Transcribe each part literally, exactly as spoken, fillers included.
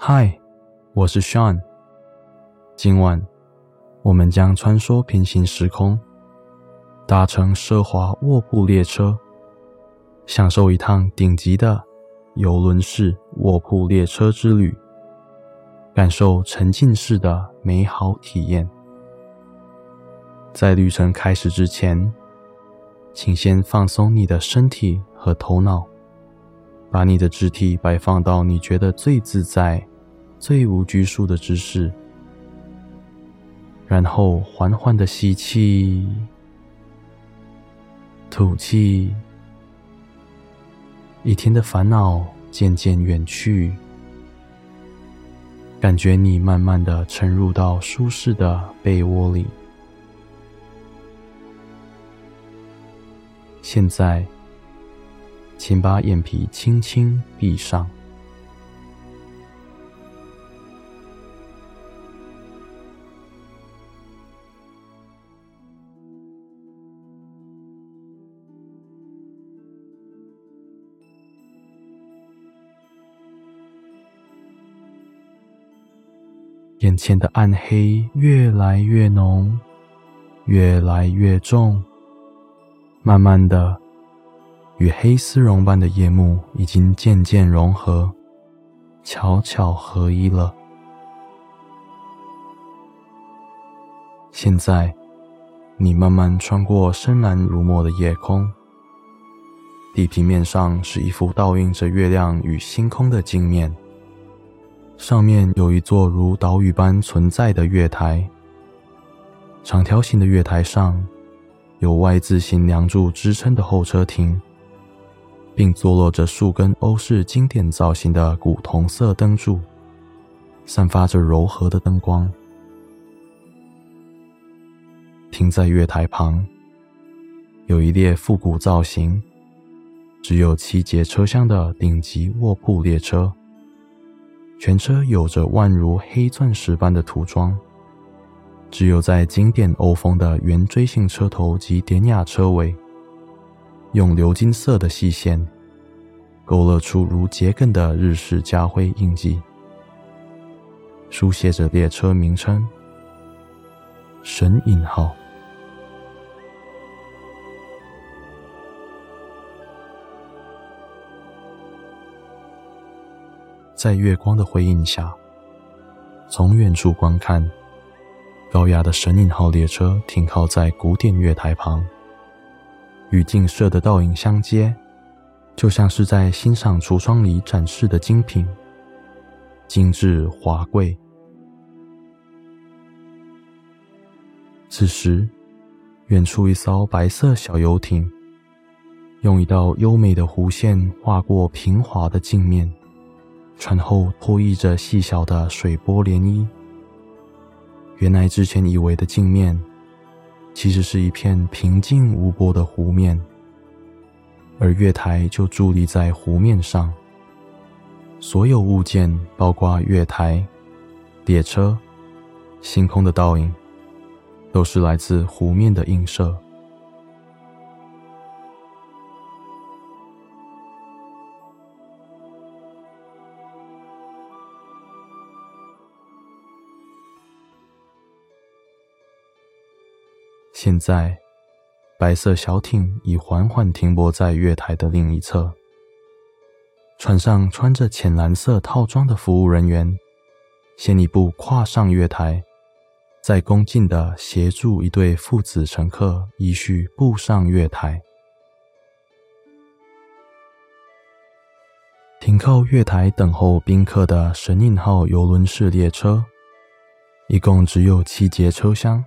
嗨，我是 Sean。今晚我们将穿梭平行时空，搭乘奢华卧铺列车，享受一趟顶级的邮轮式卧铺列车之旅，感受沉浸式的美好体验。在旅程开始之前，请先放松你的身体和头脑，把你的肢体摆放到你觉得最自在、最无拘束的姿势，然后缓缓地吸气，吐气，一天的烦恼渐渐远去，感觉你慢慢地沉入到舒适的被窝里。现在，请把眼皮轻轻闭上。眼前的暗黑越来越浓，越来越重，慢慢的，与黑丝绒般的夜幕已经渐渐融合，悄悄合一了。现在，你慢慢穿过深蓝如墨的夜空，地平面上是一幅倒映着月亮与星空的镜面，上面有一座如岛屿般存在的月台，长条形的月台上有 Y 字形梁柱支撑的候车亭，并坐落着数根欧式经典造型的古铜色灯柱，散发着柔和的灯光。停在月台旁，有一列复古造型、只有七节车厢的顶级卧铺列车，全车有着宛如黑钻石般的涂装，只有在经典欧风的圆锥形车头及典雅车尾，用鎏金色的细线勾勒出如桔梗的日式家徽印记，书写着列车名称神隐号。在月光的辉映下，从远处观看，高雅的神隐号列车停靠在古典月台旁，与镜射的倒影相接，就像是在欣赏橱窗里展示的精品，精致华贵。此时，远处一艘白色小游艇，用一道优美的弧线划过平滑的镜面，船后拖曳着细小的水波涟漪。原来之前以为的镜面，其实是一片平静无波的湖面，而月台就伫立在湖面上。所有物件，包括月台、列车、星空的倒影，都是来自湖面的映射。现在，白色小艇已缓缓停泊在月台的另一侧。船上穿着浅蓝色套装的服务人员，先一步跨上月台，再恭敬地协助一对父子乘客依序步上月台。停靠月台等候宾客的神隐号邮轮式列车，一共只有七节车厢。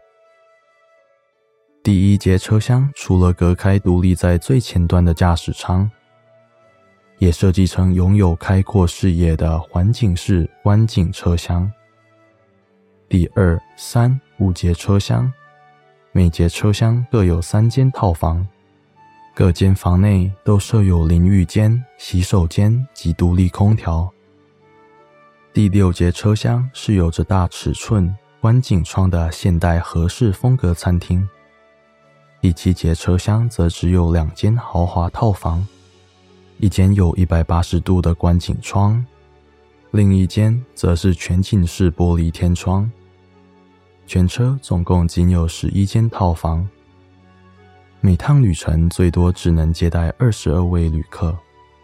第一节车厢除了隔开独立在最前端的驾驶舱，也设计成拥有开阔视野的环景式观景车厢。第二、三、五节车厢，每节车厢各有三间套房，各间房内都设有淋浴间、洗手间及独立空调。第六节车厢是有着大尺寸观景窗的现代和式风格餐厅。第七节车厢则只有两间豪华套房，一间有一百八十度的观景窗， 另一间则是全景式玻璃天窗。全车总共仅有十一间套房，每趟旅程最多只能接待二十二位旅客。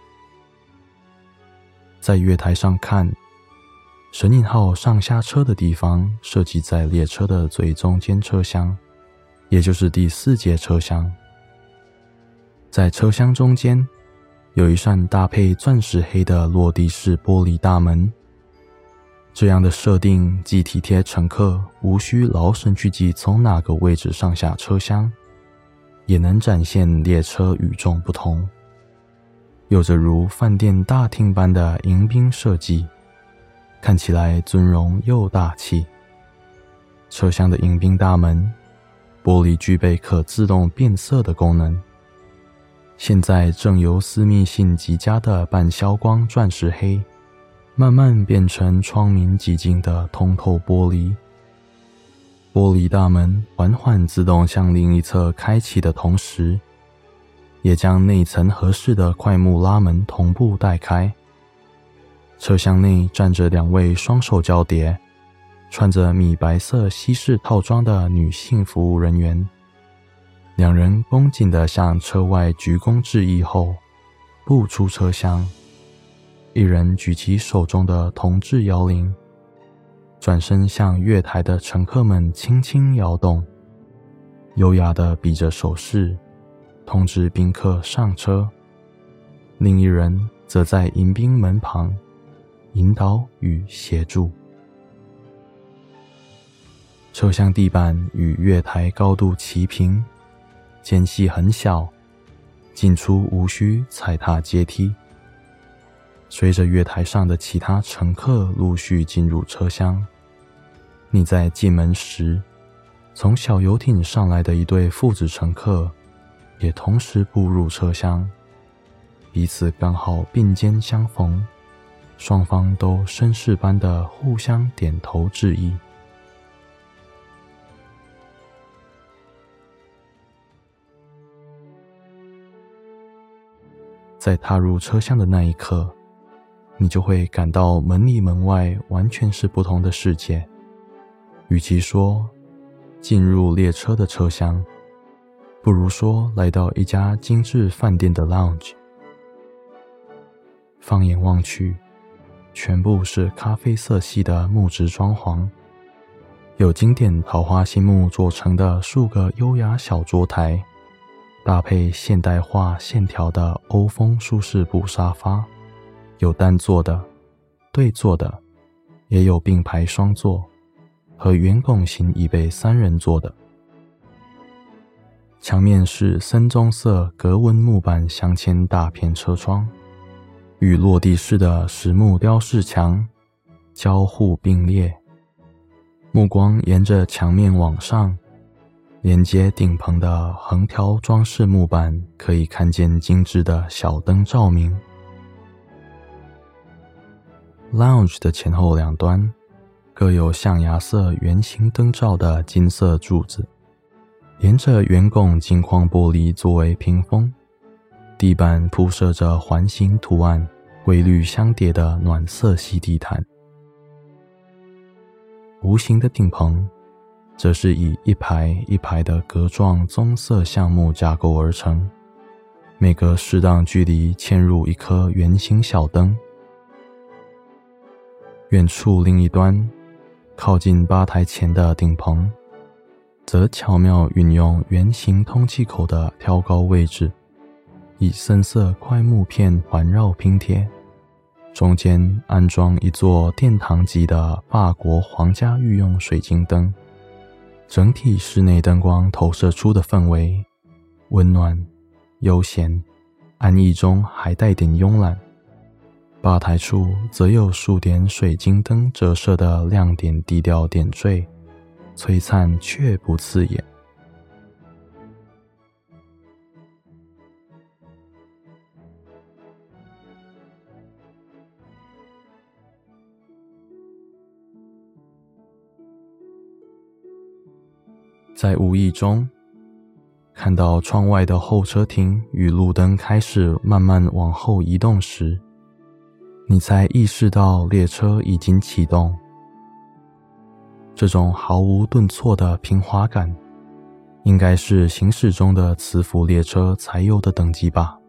在月台上看，神隐号上下车的地方设计在列车的最中间车厢，也就是第四节车厢。在车厢中间有一扇搭配钻石黑的落地式玻璃大门，这样的设定既体贴乘客无需劳神去记从哪个位置上下车厢，也能展现列车与众不同，有着如饭店大厅般的迎宾设计，看起来尊荣又大气。车厢的迎宾大门玻璃具备可自动变色的功能，现在正由私密性极佳的半消光钻石黑慢慢变成窗明几净的通透玻璃。玻璃大门缓缓自动向另一侧开启的同时，也将内层合适的快木拉门同步带开。车厢内站着两位双手交叠、穿着米白色西式套装的女性服务人员，两人恭敬地向车外鞠躬致意后步出车厢，一人举起手中的铜制摇铃，转身向月台的乘客们轻轻摇动，优雅地比着手势通知宾客上车。另一人则在迎宾门旁引导与协助。车厢地板与月台高度齐平，间隙很小，进出无需踩踏阶梯。随着月台上的其他乘客陆续进入车厢，你在进门时，从小游艇上来的一对父子乘客也同时步入车厢，彼此刚好并肩相逢，双方都绅士般的互相点头致意。在踏入车厢的那一刻，你就会感到门里门外完全是不同的世界。与其说进入列车的车厢，不如说来到一家精致饭店的 lounge。 放眼望去，全部是咖啡色系的木质装潢，有经典桃花心木做成的数个优雅小桌台，搭配现代化线条的欧风舒适布沙发，有单座的、对坐的，也有并排双座和圆拱形椅背三人座的。墙面是深棕色格纹木板镶嵌大片车窗，与落地式的实木雕饰墙交互并列，目光沿着墙面往上，连接顶棚的横条装饰木板可以看见精致的小灯照明。Lounge 的前后两端各有象牙色圆形灯罩的金色柱子，连着圆拱金框玻璃作为屏风，地板铺设着环形图案规律相叠的暖色系地毯。无形的顶棚则是以一排一排的格状棕色橡木架构而成，每隔适当距离嵌入一颗圆形小灯。远处另一端靠近吧台前的顶棚，则巧妙运用圆形通气口的挑高位置，以深色块木片环绕拼贴，中间安装一座殿堂级的法国皇家御用水晶灯，整体室内灯光投射出的氛围温暖、悠闲、安逸中还带点慵懒。吧台处则有数点水晶灯折射的亮点低调点缀，璀璨却不刺眼。在无意中看到窗外的候车亭与路灯开始慢慢往后移动时， 你才意识到列车已经启动。这种毫无顿挫的平滑感，应该是行驶中的磁浮列车才有的等级吧。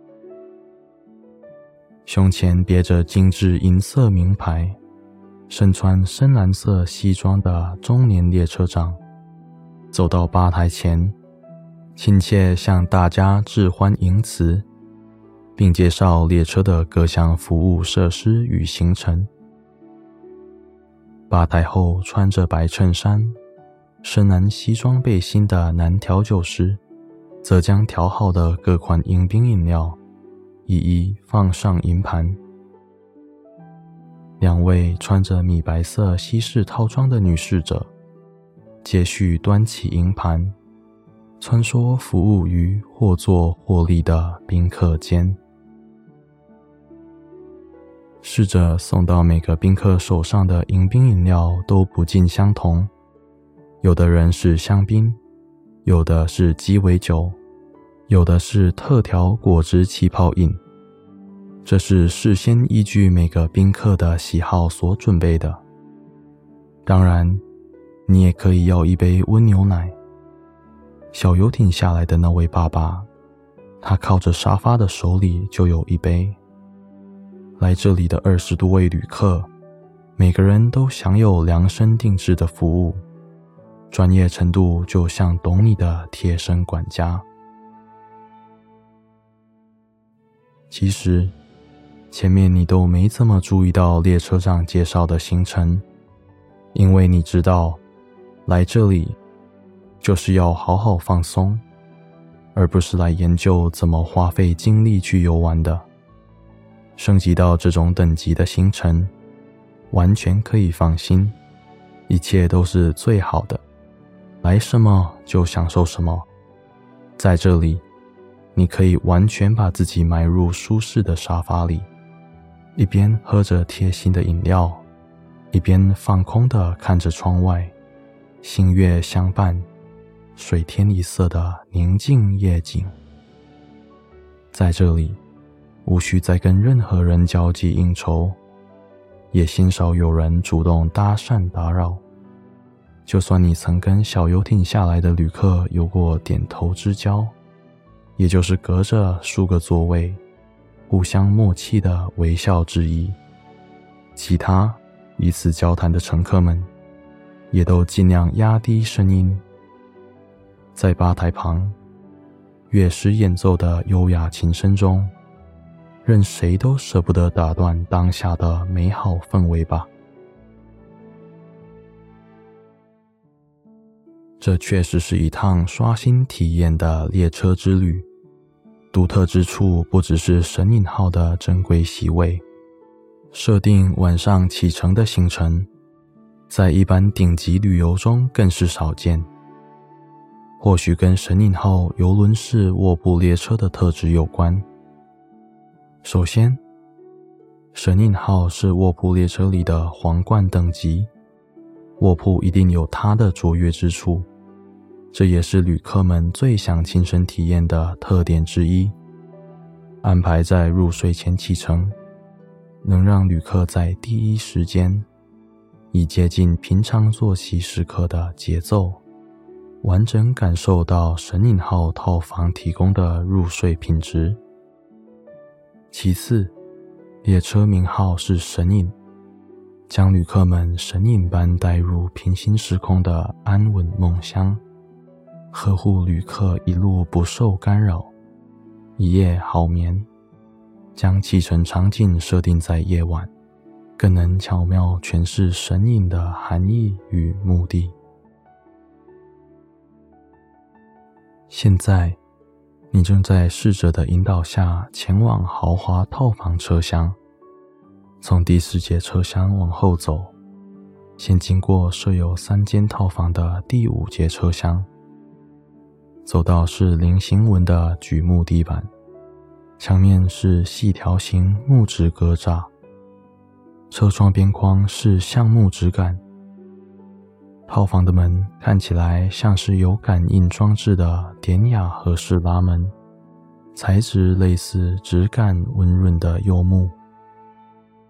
胸前别着精致银色名牌，身穿深蓝色西装的中年列车长走到吧台前，亲切向大家致欢迎辞，并介绍列车的各项服务设施与行程。吧台后穿着白衬衫、深蓝西装背心的男调酒师，则将调好的各款迎宾饮料一一放上银盘。两位穿着米白色西式套装的女侍者接续端起银盘，穿梭服务于或坐或立的宾客间。侍者送到每个宾客手上的迎宾饮料都不尽相同，有的人是香槟，有的是鸡尾酒，有的是特调果汁气泡饮。这是事先依据每个宾客的喜好所准备的。当然，你也可以要一杯温牛奶。小游艇下来的那位爸爸，他靠着沙发的手里就有一杯。来这里的二十多位旅客，每个人都享有量身定制的服务，专业程度就像懂你的贴身管家。其实前面你都没怎么注意到列车上介绍的行程，因为你知道来这里就是要好好放松，而不是来研究怎么花费精力去游玩的。升级到这种等级的行程，完全可以放心，一切都是最好的，来什么就享受什么。在这里，你可以完全把自己埋入舒适的沙发里，一边喝着贴心的饮料，一边放空地看着窗外，星月相伴，水天一色的宁静夜景。在这里，无需再跟任何人交际应酬，也鲜少有人主动搭讪打扰。就算你曾跟小游艇下来的旅客有过点头之交，也就是隔着数个座位，互相默契的微笑致意，其他彼此交谈的乘客们也都尽量压低声音。在吧台旁，乐师演奏的优雅琴声中，任谁都舍不得打断当下的美好氛围吧。这确实是一趟刷新体验的列车之旅，独特之处不只是神隐号的珍贵席位，设定晚上启程的行程，在一般顶级旅游中更是少见。或许跟神隐号邮轮式卧铺列车的特质有关。首先，神隐号是卧铺列车里的皇冠等级，卧铺一定有它的卓越之处，这也是旅客们最想亲身体验的特点之一。安排在入睡前启程，能让旅客在第一时间，以接近平常作息时刻的节奏，完整感受到神隐号套房提供的入睡品质。其次，列车名号是神隐，将旅客们神隐般带入平行时空的安稳梦乡，呵护旅客一路不受干扰，一夜好眠。将启程场景设定在夜晚，更能巧妙诠释神隐的含义与目的。现在你正在侍者的引导下前往豪华套房车厢，从第四节车厢往后走，先经过设有三间套房的第五节车厢，走到是菱形纹的榉木地板，墙面是细条形木质格栅，车窗边框是橡木质感。套房的门看起来像是有感应装置的典雅和式拉门，材质类似质感温润的柚木。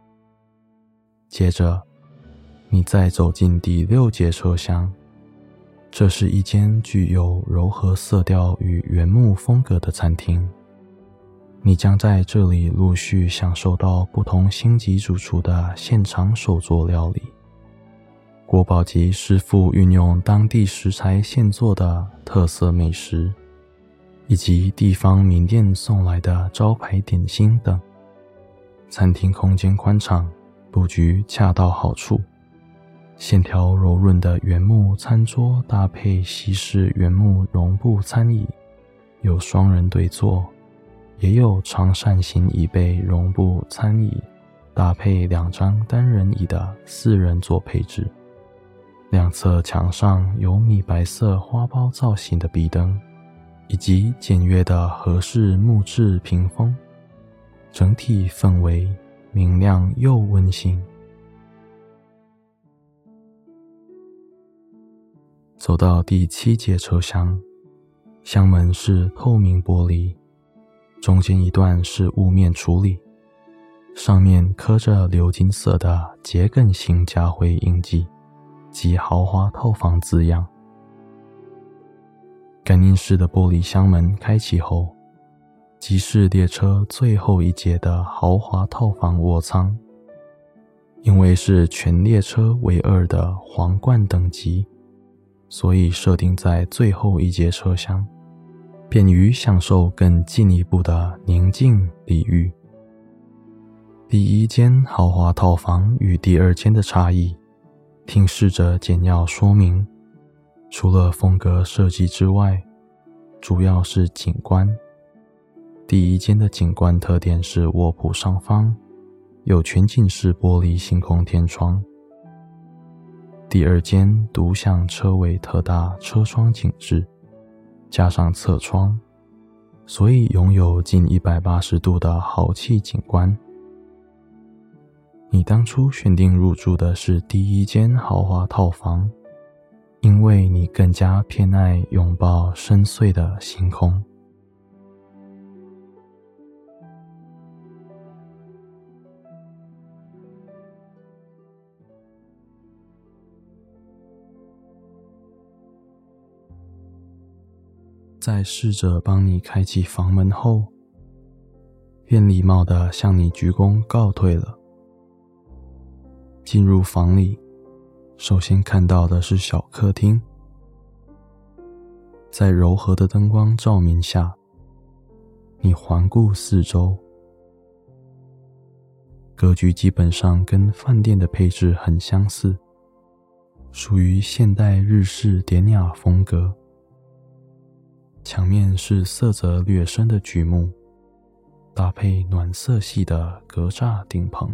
接着，你再走进第六节车厢，这是一间具有柔和色调与原木风格的餐厅。你将在这里陆续享受到不同星级主厨的现场手作料理。国宝级师傅运用当地食材现做的特色美食，以及地方名店送来的招牌点心等。餐厅空间宽敞，布局恰到好处，线条柔润的原木餐桌搭配西式原木绒布餐椅，有双人对坐，也有长扇形椅背绒布餐椅搭配两张单人椅的四人座配置。两侧墙上有米白色花苞造型的壁灯，以及简约的和式木质屏风，整体氛围明亮又温馨。走到第七节车厢，厢门是透明玻璃，中间一段是雾面处理，上面刻着鎏金色的桔梗型家徽印记及豪华套房字样。感应式的玻璃箱门开启后，即是列车最后一节的豪华套房卧舱。因为是全列车唯二的皇冠等级，所以设定在最后一节车厢，便于享受更进一步的宁静礼遇。第一间豪华套房与第二间的差异，听试着简要说明。除了风格设计之外，主要是景观。第一间的景观特点是卧铺上方有全景式玻璃星空天窗，第二间独享车尾特大车窗景致，加上侧窗，所以拥有近一百八十度的豪气景观。你当初选定入住的是第一间豪华套房，因为你更加偏爱拥抱深邃的星空。在试着帮你开启房门后，便礼貌地向你鞠躬告退了。进入房里，首先看到的是小客厅。在柔和的灯光照明下，你环顾四周，格局基本上跟饭店的配置很相似，属于现代日式典雅风格。墙面是色泽略深的榉木，搭配暖色系的格栅顶棚。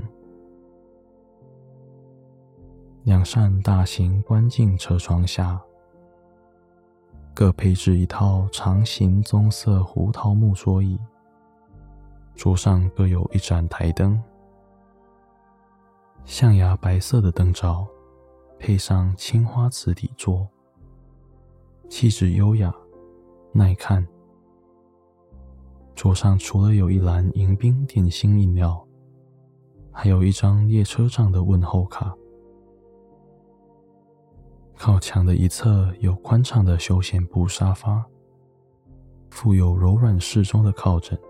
两扇大型观景车窗下，各配置一套长形棕色胡桃木桌椅，桌上各有一盏台灯，象牙白色的灯罩配上青花瓷底座，气质优雅耐看。桌上除了有一篮迎宾点心饮料，还有一张列车长的问候卡。靠墙的一侧有宽敞的休闲布沙发，附有柔软适中的靠枕。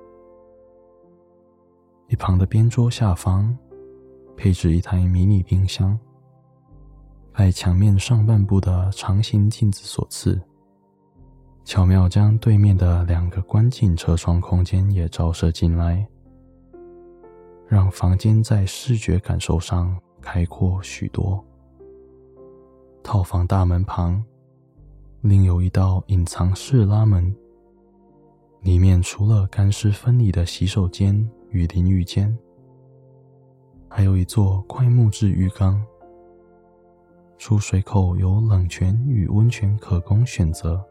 一旁的边桌下方配置一台迷你冰箱，拜墙面上半部的长形镜子所赐，巧妙将对面的两个观景车窗空间也照射进来，让房间在视觉感受上开阔许多。套房大门旁另有一道隐藏式拉门，里面除了干湿分离的洗手间与淋浴间，还有一座块木质浴缸，出水口有冷泉与温泉可供选择。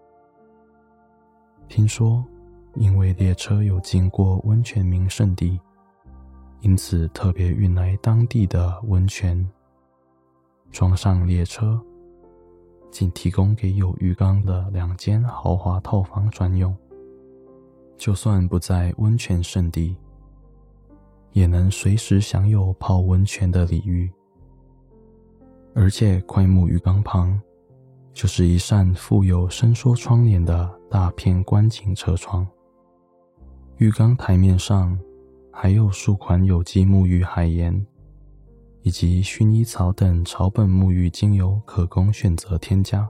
听说因为列车有经过温泉名胜地，因此特别运来当地的温泉，装上列车，仅提供给有浴缸的两间豪华套房专用。就算不在温泉胜地， 也能随时享有泡温泉的礼遇。而且快木鱼缸旁就是一扇附有伸缩窗帘的大片观景车窗，浴缸台面上还有数款有机沐浴海盐以及薰衣草等草本沐浴精油可供选择添加。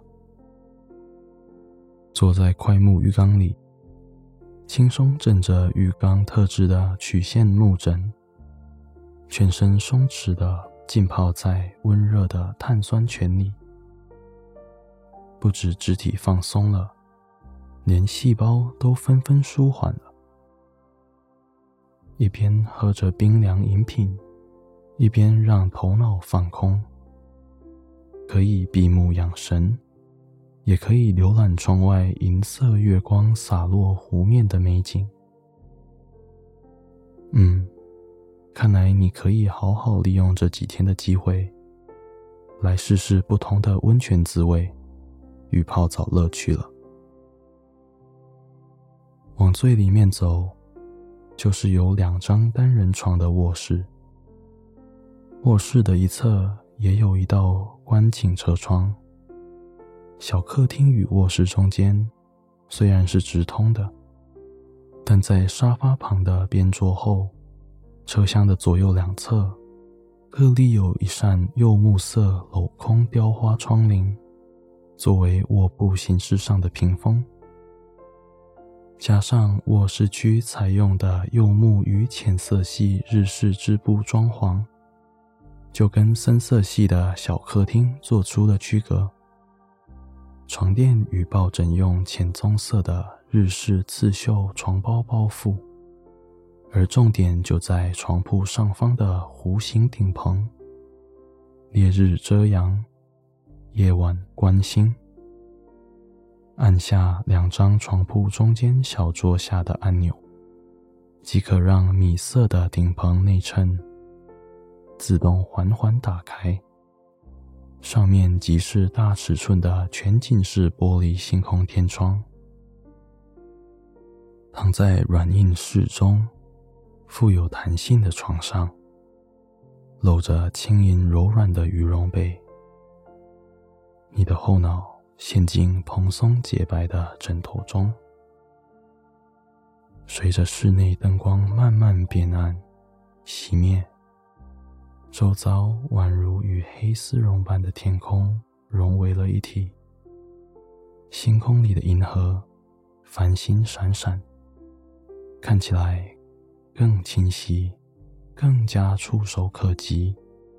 坐在快木浴缸里，轻松枕着浴缸特制的曲线木枕，全身松弛地浸泡在温热的碳酸泉里，不止肢体放松了，连细胞都纷纷舒缓了。一边喝着冰凉饮品，一边让头脑放空，可以闭目养神，也可以浏览窗外银色月光洒落湖面的美景。嗯，看来你可以好好利用这几天的机会，来试试不同的温泉滋味与泡澡乐趣了。往最里面走，就是有两张单人床的卧室。卧室的一侧也有一道观景车窗。小客厅与卧室中间虽然是直通的，但在沙发旁的边座后，车厢的左右两侧各立有一扇柚木色镂空雕花窗棂，作为卧铺形式上的屏风。加上卧室区采用的柚木与浅色系日式织布装潢，就跟深色系的小客厅做出了区隔。床垫与抱枕用浅棕色的日式刺绣床包包覆，而重点就在床铺上方的弧形顶棚。烈日遮阳，夜晚观星。按下两张床铺中间小桌下的按钮，即可让米色的顶棚内衬自动缓缓打开，上面即是大尺寸的全景式玻璃星空天窗。躺在软硬适中、富有弹性的床上，露着轻盈柔软的羽绒被，你的后脑陷进蓬松洁白的枕头中。随着室内灯光慢慢变暗、熄灭，周遭宛如与黑丝绒般的天空融为了一体。星空里的银河繁星闪闪，看起来更清晰，更加触手可及。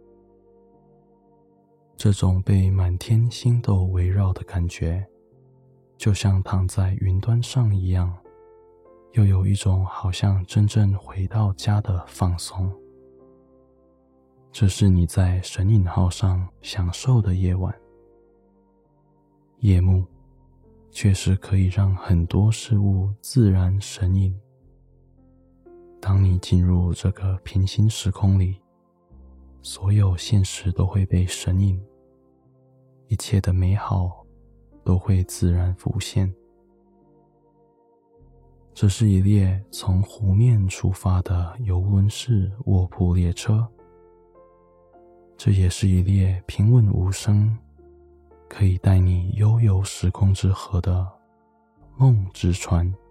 这种被满天星斗围绕的感觉，就像躺在云端上一样，又有一种好像真正回到家的放松。这是你在神隐号上享受的夜晚。夜幕确实可以让很多事物自然神隐。当你进入这个平行时空里，所有现实都会被神隐，一切的美好都会自然浮现。这是一列从湖面出发的邮轮式卧铺列车，这也是一列平稳无声，可以带你悠游时空之河的梦之船。